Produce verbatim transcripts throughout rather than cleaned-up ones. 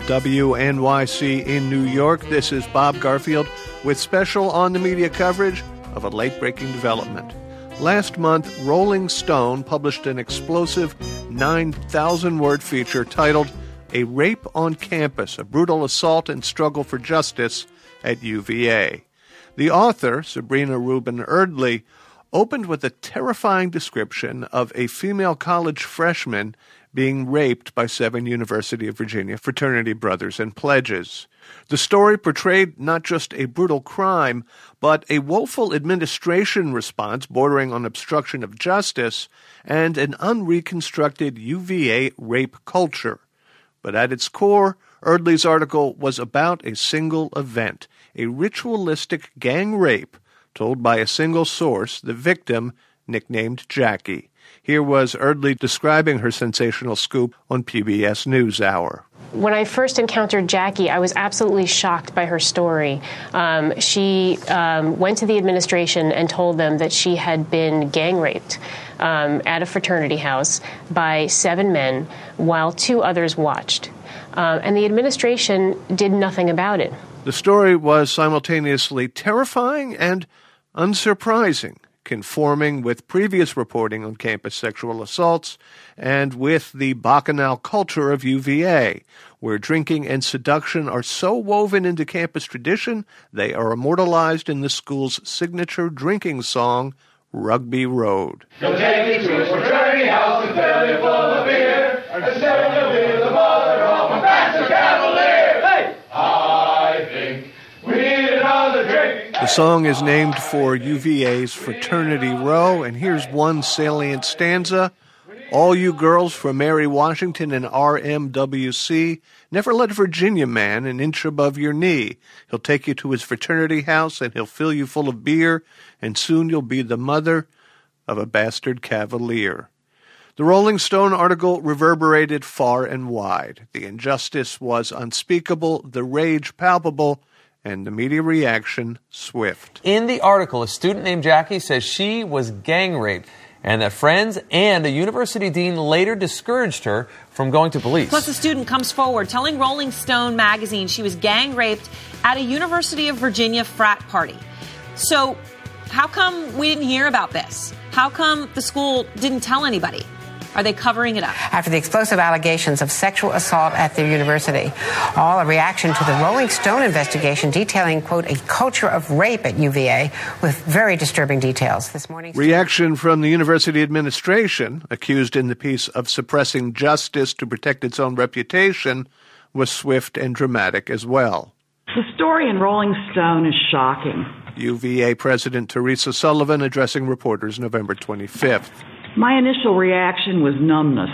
W N Y C in New York. This is Bob Garfield with special on-the-media coverage of a late-breaking development. Last month, Rolling Stone published an explosive nine thousand word feature titled A Rape on Campus, a Brutal Assault and Struggle for Justice at U V A. The author, Sabrina Rubin Erdely, opened with a terrifying description of a female college freshman being raped by seven University of Virginia fraternity brothers and pledges. The story portrayed not just a brutal crime, but a woeful administration response bordering on obstruction of justice and an unreconstructed U V A rape culture. But at its core, Erdely's article was about a single event, a ritualistic gang rape told by a single source, the victim, nicknamed Jackie. Here was Erdely describing her sensational scoop on P B S NewsHour. When I first encountered Jackie, I was absolutely shocked by her story. Um, she um, went to the administration and told them that she had been gang raped um, at a fraternity house by seven men while two others watched. Uh, and the administration did nothing about it. The story was simultaneously terrifying and unsurprising, conforming with previous reporting on campus sexual assaults and with the bacchanal culture of U V A, where drinking and seduction are so woven into campus tradition, they are immortalized in the school's signature drinking song, Rugby Road. You'll take me to a fraternity house and fill it full of beer, and say you'll be the mother of a master cavalier. Hey! I think we need another drink. The song is named for U V A's Fraternity Row, and here's one salient stanza. All you girls from Mary Washington and R M W C, never let a Virginia man an inch above your knee. He'll take you to his fraternity house, and he'll fill you full of beer, and soon you'll be the mother of a bastard cavalier. The Rolling Stone article reverberated far and wide. The injustice was unspeakable, the rage palpable, and the media reaction swift. In the article, a student named Jackie says she was gang raped and that friends and a university dean later discouraged her from going to police. Plus, a student comes forward telling Rolling Stone magazine she was gang raped at a University of Virginia frat party. So how come we didn't hear about this? How come the school didn't tell anybody? Are they covering it up? After the explosive allegations of sexual assault at their university, all a reaction to the Rolling Stone investigation detailing, quote, a culture of rape at U V A with very disturbing details. This morning, reaction from the university administration, accused in the piece of suppressing justice to protect its own reputation, was swift and dramatic as well. The story in Rolling Stone is shocking. U V A President Teresa Sullivan addressing reporters November twenty-fifth. My initial reaction was numbness.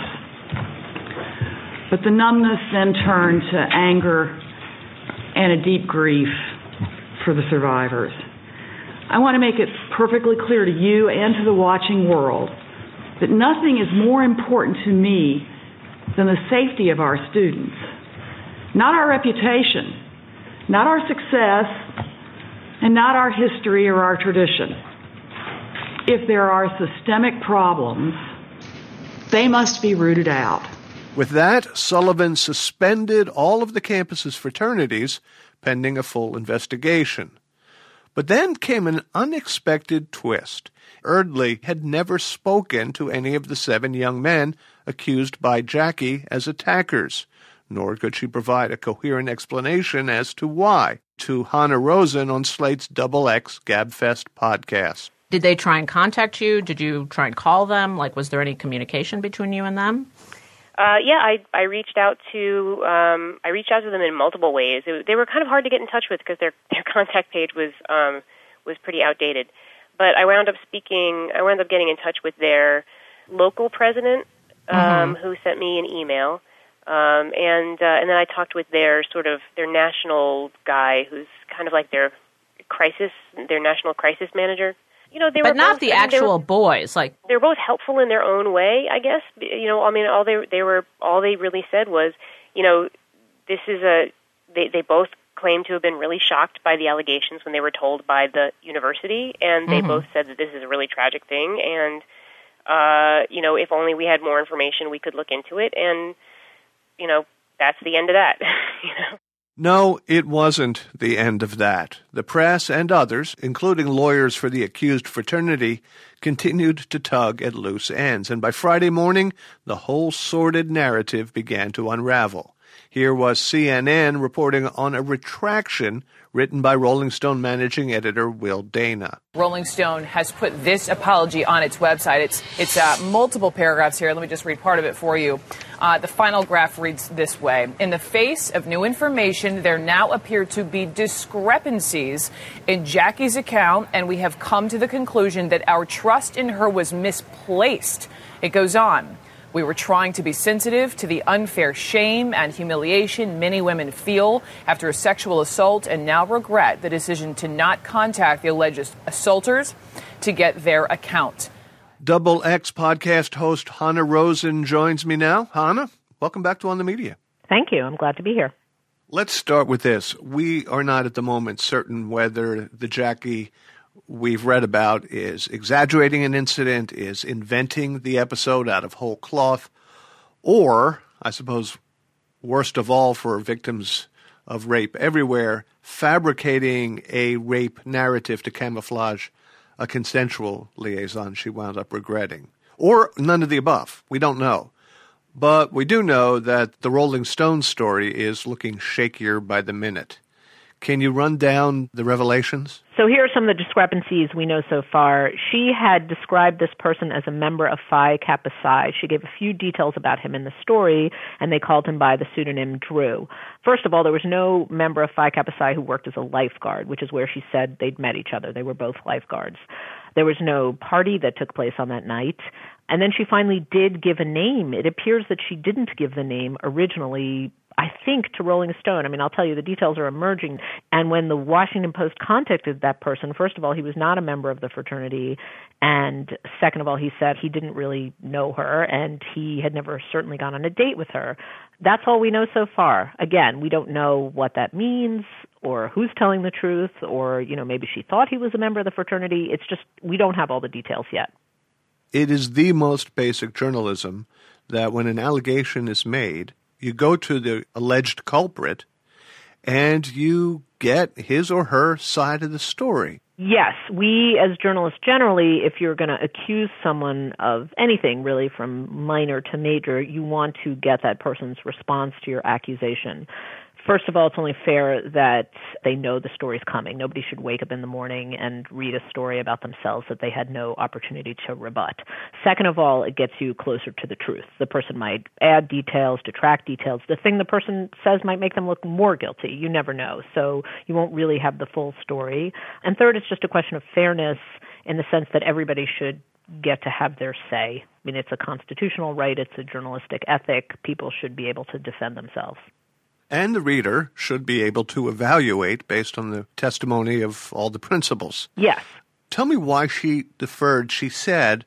But the numbness then turned to anger and a deep grief for the survivors. I want to make it perfectly clear to you and to the watching world that nothing is more important to me than the safety of our students. Not our reputation, not our success, and not our history or our tradition. If there are systemic problems, they must be rooted out. With that, Sullivan suspended all of the campus's fraternities pending a full investigation. But then came an unexpected twist. Erdely had never spoken to any of the seven young men accused by Jackie as attackers, nor could she provide a coherent explanation as to why, to Hannah Rosen on Slate's Double X GabFest podcast. Did they try and contact you? Did you try and call them? Like, was there any communication between you and them? Uh, yeah, I I reached out to um, I reached out to them in multiple ways. It, they were kind of hard to get in touch with because their their contact page was um, was pretty outdated. But I wound up speaking. I wound up getting in touch with their local president, um, mm-hmm. who sent me an email, um, and uh, and then I talked with their sort of their national guy, who's kind of like their crisis, their national crisis manager. You know, they but were not both, the I mean, actual were, boys. Like they're both helpful in their own way, I guess. You know, I mean, all they they were all they really said was, you know, this is a. They they both claimed to have been really shocked by the allegations when they were told by the university, and they mm-hmm. both said that this is a really tragic thing, and uh, you know, if only we had more information, we could look into it, and you know, that's the end of that. you know? No, it wasn't the end of that. The press and others, including lawyers for the accused fraternity, continued to tug at loose ends, and by Friday morning, the whole sordid narrative began to unravel. Here was C N N reporting on a retraction written by Rolling Stone managing editor Will Dana. Rolling Stone has put this apology on its website. It's it's uh, multiple paragraphs here. Let me just read part of it for you. Uh, the final graph reads this way. In the face of new information, there now appear to be discrepancies in Jackie's account, and we have come to the conclusion that our trust in her was misplaced. It goes on. We were trying to be sensitive to the unfair shame and humiliation many women feel after a sexual assault and now regret the decision to not contact the alleged assaulters to get their account. Double X podcast host Hannah Rosen joins me now. Hannah, welcome back to On the Media. Thank you. I'm glad to be here. Let's start with this. We are not at the moment certain whether the Jackie we've read about is exaggerating an incident, is inventing the episode out of whole cloth, or, I suppose, worst of all for victims of rape everywhere, fabricating a rape narrative to camouflage a consensual liaison she wound up regretting. Or none of the above. We don't know. But we do know that the Rolling Stone story is looking shakier by the minute. Can you run down the revelations? So here are some of the discrepancies we know so far. She had described this person as a member of Phi Kappa Psi. She gave a few details about him in the story, and they called him by the pseudonym Drew. First of all, there was no member of Phi Kappa Psi who worked as a lifeguard, which is where she said they'd met each other. They were both lifeguards. There was no party that took place on that night. And then she finally did give a name. It appears that she didn't give the name originally, I think, to Rolling Stone. I mean, I'll tell you, the details are emerging. And when the Washington Post contacted that person, first of all, he was not a member of the fraternity. And second of all, he said he didn't really know her, and he had never certainly gone on a date with her. That's all we know so far. Again, we don't know what that means or who's telling the truth, or, you know, maybe she thought he was a member of the fraternity. It's just we don't have all the details yet. It is the most basic journalism that when an allegation is made, you go to the alleged culprit and you get his or her side of the story. Yes, we as journalists generally, if you're going to accuse someone of anything really from minor to major, you want to get that person's response to your accusation. First of all, it's only fair that they know the story's coming. Nobody should wake up in the morning and read a story about themselves that they had no opportunity to rebut. Second of all, it gets you closer to the truth. The person might add details, detract details. The thing the person says might make them look more guilty. You never know. So you won't really have the full story. And third, it's just a question of fairness in the sense that everybody should get to have their say. I mean, it's a constitutional right. It's a journalistic ethic. People should be able to defend themselves. And the reader should be able to evaluate based on the testimony of all the principals. Yes. Tell me why she deferred, she said,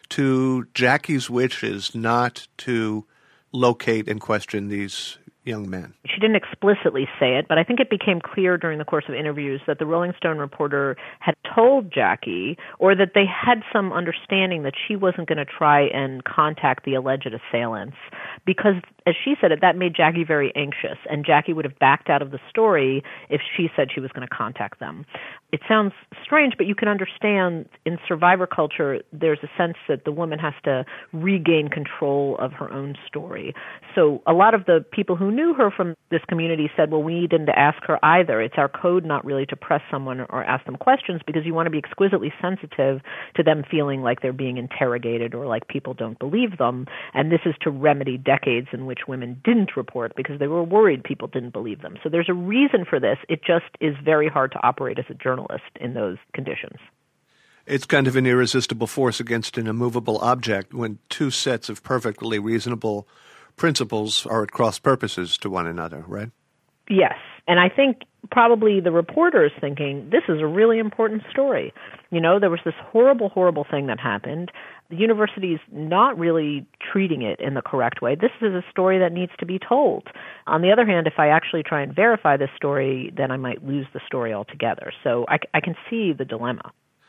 to Jackie's wishes not to locate and question these young men. She didn't explicitly say it, but I think it became clear during the course of interviews that the Rolling Stone reporter had told Jackie, or that they had some understanding that she wasn't going to try and contact the alleged assailants, because, as she said it, that made Jackie very anxious, and Jackie would have backed out of the story if she said she was going to contact them. It sounds strange, but you can understand in survivor culture, there's a sense that the woman has to regain control of her own story. So a lot of the people who knew her from this community said, well, we didn't ask her either. It's our code not really to press someone or ask them questions, because you want to be exquisitely sensitive to them feeling like they're being interrogated or like people don't believe them. And this is to remedy decades in which women didn't report because they were worried people didn't believe them. So there's a reason for this. It just is very hard to operate as a journalist in those conditions. It's kind of an irresistible force against an immovable object when two sets of perfectly reasonable principles are at cross purposes to one another, right? Yes. And I think probably the reporter is thinking, this is a really important story. You know, there was this horrible, horrible thing that happened. The university's not really treating it in the correct way. This is a story that needs to be told. On the other hand, if I actually try and verify this story, then I might lose the story altogether. So I, I can see the dilemma.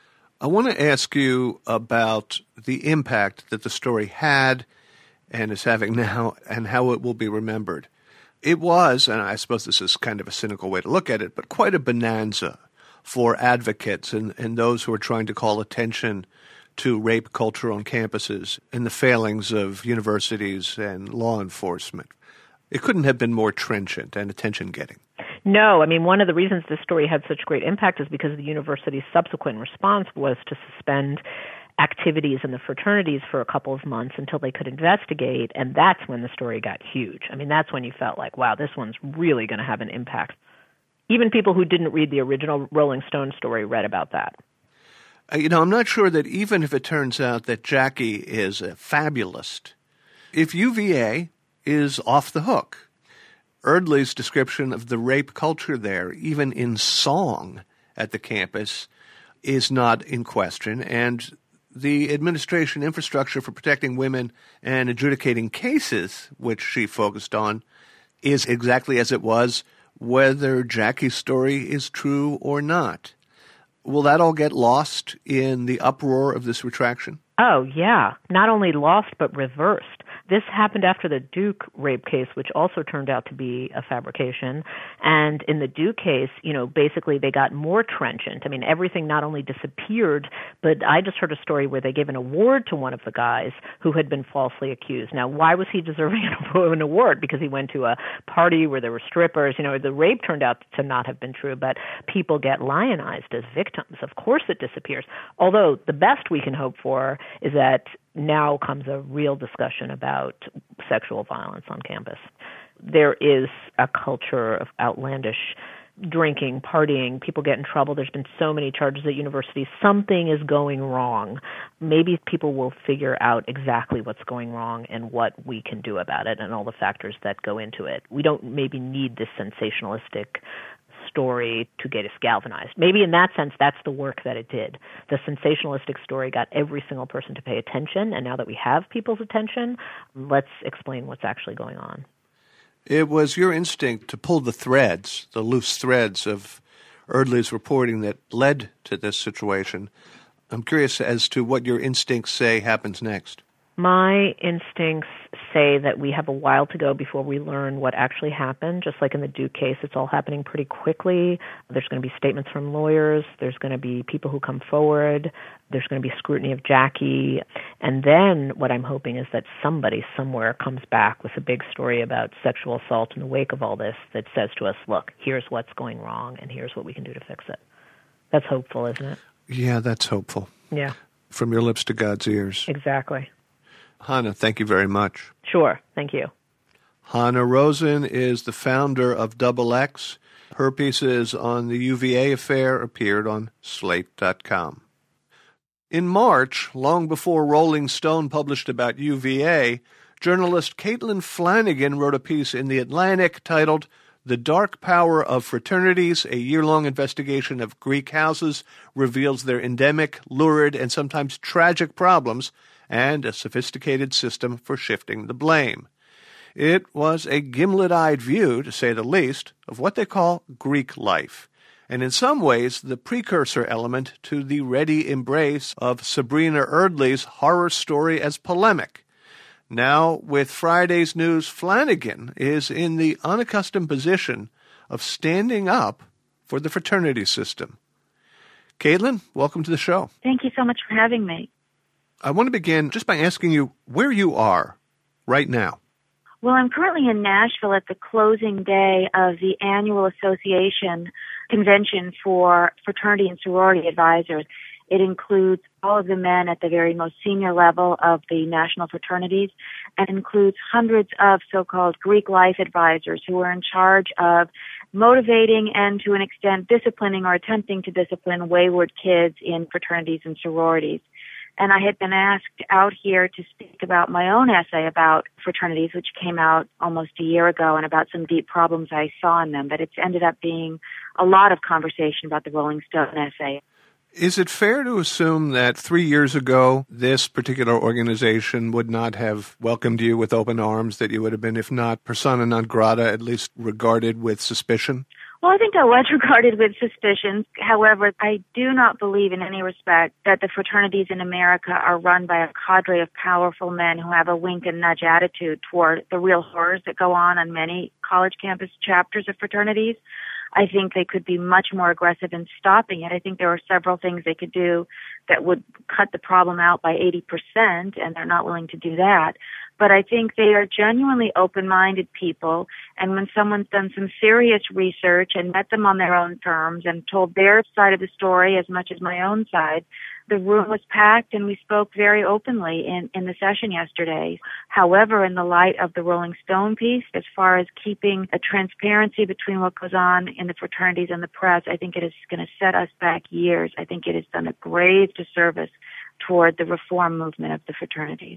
I want to ask you about the impact that the story had and is having now and how it will be remembered. It was, and I suppose this is kind of a cynical way to look at it, but quite a bonanza for advocates and, and those who are trying to call attention to rape culture on campuses and the failings of universities and law enforcement. It couldn't have been more trenchant and attention-getting. No, I mean, one of the reasons this story had such great impact is because the university's subsequent response was to suspend activities in the fraternities for a couple of months until they could investigate, and that's when the story got huge. I mean, that's when you felt like, wow, this one's really going to have an impact. Even people who didn't read the original Rolling Stone story read about that. You know, I'm not sure that even if it turns out that Jackie is a fabulist, if U V A is off the hook. Eardley's description of the rape culture there, even in song at the campus, is not in question, and the administration infrastructure for protecting women and adjudicating cases, which she focused on, is exactly as it was, whether Jackie's story is true or not. Will that all get lost in the uproar of this retraction? Oh, yeah. Not only lost, but reversed. This happened after the Duke rape case, which also turned out to be a fabrication. And in the Duke case, you know, basically they got more trenchant. I mean, everything not only disappeared, but I just heard a story where they gave an award to one of the guys who had been falsely accused. Now, why was he deserving of an award? Because he went to a party where there were strippers. You know, the rape turned out to not have been true, but people get lionized as victims. Of course it disappears. Although the best we can hope for is that now comes a real discussion about sexual violence on campus. There is a culture of outlandish drinking, partying, people get in trouble. There's been so many charges at universities. Something is going wrong. Maybe people will figure out exactly what's going wrong and what we can do about it and all the factors that go into it. We don't maybe need this sensationalistic story to get us galvanized. Maybe in that sense, that's the work that it did. The sensationalistic story got every single person to pay attention, and now that we have people's attention, let's explain what's actually going on. It was your instinct to pull the threads, the loose threads of Eardley's reporting that led to this situation. I'm curious as to what your instincts say happens next. My instincts say that we have a while to go before we learn what actually happened. Just like in the Duke case, it's all happening pretty quickly. There's going to be statements from lawyers. There's going to be people who come forward. There's going to be scrutiny of Jackie. And then what I'm hoping is that somebody somewhere comes back with a big story about sexual assault in the wake of all this that says to us, look, here's what's going wrong and here's what we can do to fix it. That's hopeful, isn't it? Yeah, that's hopeful. Yeah. From your lips to God's ears. Exactly. Hannah, thank you very much. Sure. Thank you. Hannah Rosen is the founder of Double X. Her pieces on the U V A affair appeared on Slate dot com. In March, long before Rolling Stone published about U V A, journalist Caitlin Flanagan wrote a piece in The Atlantic titled The Dark Power of Fraternities, a year-long investigation of Greek houses, reveals their endemic, lurid, and sometimes tragic problems, and a sophisticated system for shifting the blame. It was a gimlet-eyed view, to say the least, of what they call Greek life, and in some ways the precursor element to the ready embrace of Sabrina Eardley's horror story as polemic. Now, with Friday's news, Flanagan is in the unaccustomed position of standing up for the fraternity system. Caitlin, welcome to the show. Thank you so much for having me. I want to begin just by asking you where you are right now. Well, I'm currently in Nashville at the closing day of the annual association convention for fraternity and sorority advisors. It includes all of the men at the very most senior level of the national fraternities and includes hundreds of so-called Greek life advisors who are in charge of motivating and, to an extent, disciplining or attempting to discipline wayward kids in fraternities and sororities. And I had been asked out here to speak about my own essay about fraternities, which came out almost a year ago, and about some deep problems I saw in them. But it's ended up being a lot of conversation about the Rolling Stone essay. Is it fair to assume that three years ago, this particular organization would not have welcomed you with open arms, that you would have been, if not persona non grata, at least regarded with suspicion? Well, I think I was regarded with suspicion. However, I do not believe in any respect that the fraternities in America are run by a cadre of powerful men who have a wink and nudge attitude toward the real horrors that go on on many college campus chapters of fraternities. I think they could be much more aggressive in stopping it. I think there are several things they could do that would cut the problem out by eighty percent, and they're not willing to do that. But I think they are genuinely open-minded people, and when someone's done some serious research and met them on their own terms and told their side of the story as much as my own side, the room was packed and we spoke very openly in, in the session yesterday. However, in the light of the Rolling Stone piece, as far as keeping a transparency between what goes on in the fraternities and the press, I think it is going to set us back years. I think it has done a grave disservice toward the reform movement of the fraternities.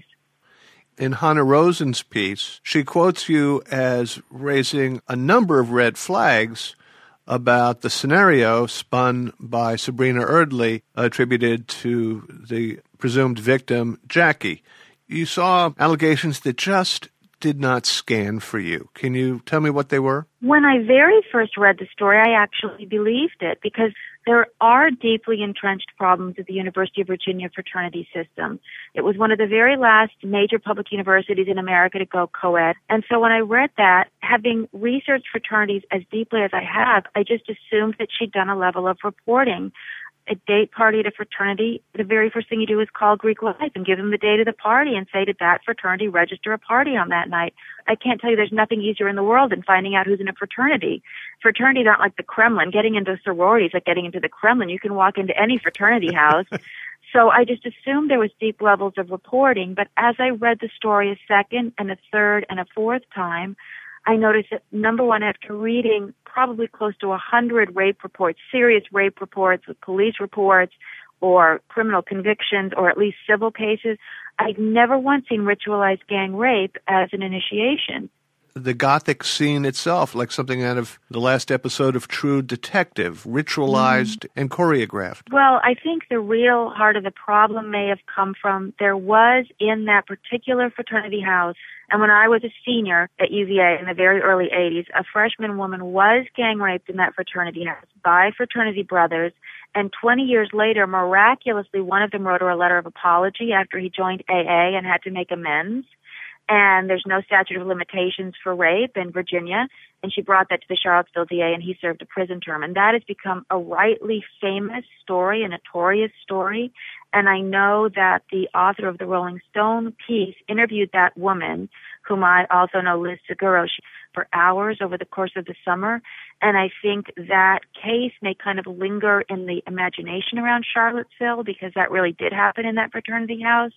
In Hannah Rosen's piece, she quotes you as raising a number of red flags about the scenario spun by Sabrina Erdely, attributed to the presumed victim, Jackie. You saw allegations that just did not scan for you. Can you tell me what they were? When I very first read the story, I actually believed it because there are deeply entrenched problems at the University of Virginia fraternity system. It was one of the very last major public universities in America to go co-ed. And so when I read that, having researched fraternities as deeply as I have, I just assumed that she'd done a level of reporting. A date party at a fraternity, the very first thing you do is call Greek Life and give them the date of the party and say, did that fraternity register a party on that night? I can't tell you there's nothing easier in the world than finding out who's in a fraternity. Fraternities aren't like the Kremlin. Getting into sororities like getting into the Kremlin. You can walk into any fraternity house. So I just assumed there was deep levels of reporting. But as I read the story a second and a third and a fourth time, I noticed that, number one, after reading probably close to a hundred rape reports, serious rape reports with police reports or criminal convictions or at least civil cases, I'd never once seen ritualized gang rape as an initiation. The Gothic scene itself, like something out of the last episode of True Detective, ritualized mm-hmm. and choreographed. Well, I think the real heart of the problem may have come from there was in that particular fraternity house, and when I was a senior at U V A in the very early eighties, a freshman woman was gang raped in that fraternity house by fraternity brothers, and twenty years later, miraculously, one of them wrote her a letter of apology after he joined A A and had to make amends. And there's no statute of limitations for rape in Virginia. And she brought that to the Charlottesville D A, and he served a prison term. And that has become a rightly famous story, a notorious story. And I know that the author of the Rolling Stone piece interviewed that woman, whom I also know, Liz Seguro, for hours over the course of the summer. And I think that case may kind of linger in the imagination around Charlottesville because that really did happen in that fraternity house.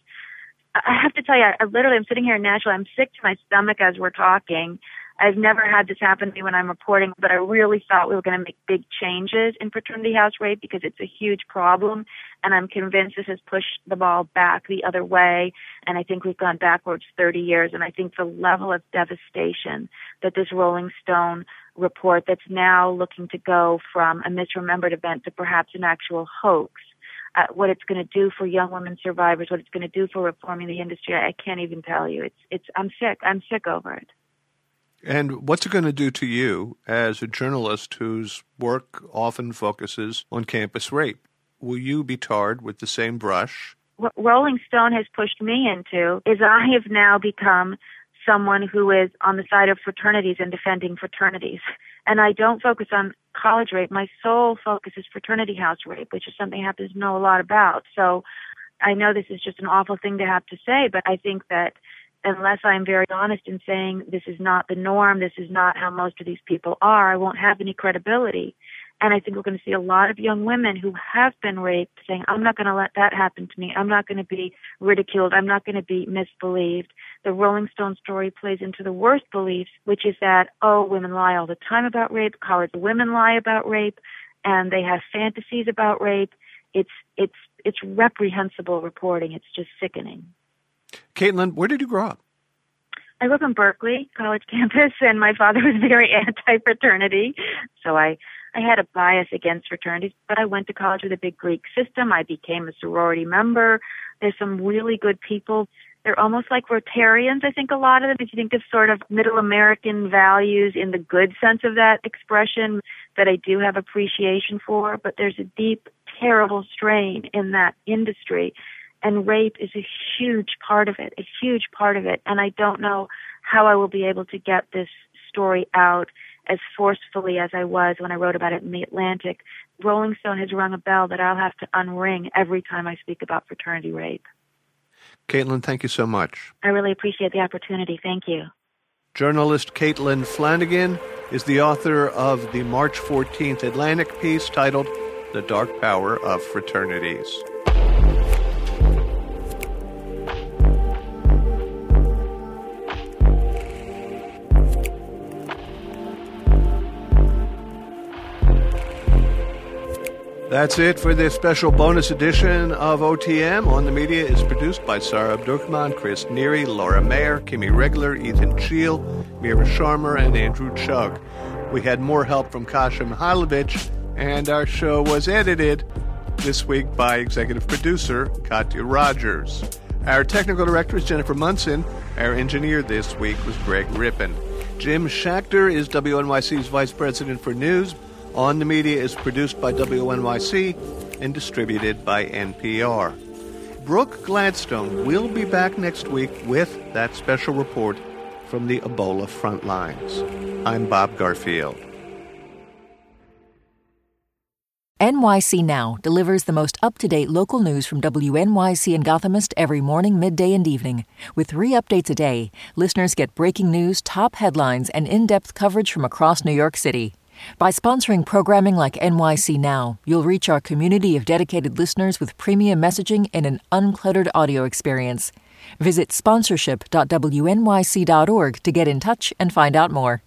I have to tell you, I literally, I'm sitting here in Nashville. I'm sick to my stomach as we're talking. I've never had this happen to me when I'm reporting, but I really thought we were going to make big changes in fraternity house rape because it's a huge problem, and I'm convinced this has pushed the ball back the other way, and I think we've gone backwards thirty years, and I think the level of devastation that this Rolling Stone report that's now looking to go from a misremembered event to perhaps an actual hoax, Uh, what it's going to do for young women survivors, what it's going to do for reforming the industry, I can't even tell you. It's, it's. I'm sick. I'm sick over it. And what's it going to do to you as a journalist whose work often focuses on campus rape? Will you be tarred with the same brush? What Rolling Stone has pushed me into is I have now become someone who is on the side of fraternities and defending fraternities. And I don't focus on college rape. My sole focus is fraternity house rape, which is something I happen to know a lot about. So I know this is just an awful thing to have to say, but I think that unless I'm very honest in saying this is not the norm, this is not how most of these people are, I won't have any credibility. And I think we're going to see a lot of young women who have been raped saying, I'm not going to let that happen to me. I'm not going to be ridiculed. I'm not going to be misbelieved. The Rolling Stone story plays into the worst beliefs, which is that, oh, women lie all the time about rape. College women lie about rape, and they have fantasies about rape. It's it's it's reprehensible reporting. It's just sickening. Caitlin, where did you grow up? I grew up in Berkeley college campus, and my father was very anti-fraternity, so I I had a bias against fraternities, but I went to college with a big Greek system. I became a sorority member. There's some really good people They're almost like Rotarians, I think, a lot of them. If you think of sort of middle American values in the good sense of that expression that I do have appreciation for, but there's a deep, terrible strain in that industry. And rape is a huge part of it, a huge part of it. And I don't know how I will be able to get this story out as forcefully as I was when I wrote about it in The Atlantic. Rolling Stone has rung a bell that I'll have to unring every time I speak about fraternity rape. Caitlin, thank you so much. I really appreciate the opportunity. Thank you. Journalist Caitlin Flanagan is the author of the March fourteenth Atlantic piece titled The Dark Power of Fraternities. That's it for this special bonus edition of O T M. On the Media is produced by Sarah Abdurrahman, Chris Neary, Laura Mayer, Kimmy Regler, Ethan Cheel, Mira Sharma, and Andrew Chugg. We had more help from Kasia Mihailovich, and our show was edited this week by executive producer Katya Rogers. Our technical director is Jennifer Munson. Our engineer this week was Greg Rippin. Jim Schachter is W N Y C's vice president for news. On the Media is produced by W N Y C and distributed by N P R. Brooke Gladstone will be back next week with that special report from the Ebola front lines. I'm Bob Garfield. N Y C Now delivers the most up-to-date local news from W N Y C and Gothamist every morning, midday, and evening. With three updates a day, listeners get breaking news, top headlines, and in-depth coverage from across New York City. By sponsoring programming like N Y C Now, you'll reach our community of dedicated listeners with premium messaging and an uncluttered audio experience. Visit sponsorship dot W N Y C dot org to get in touch and find out more.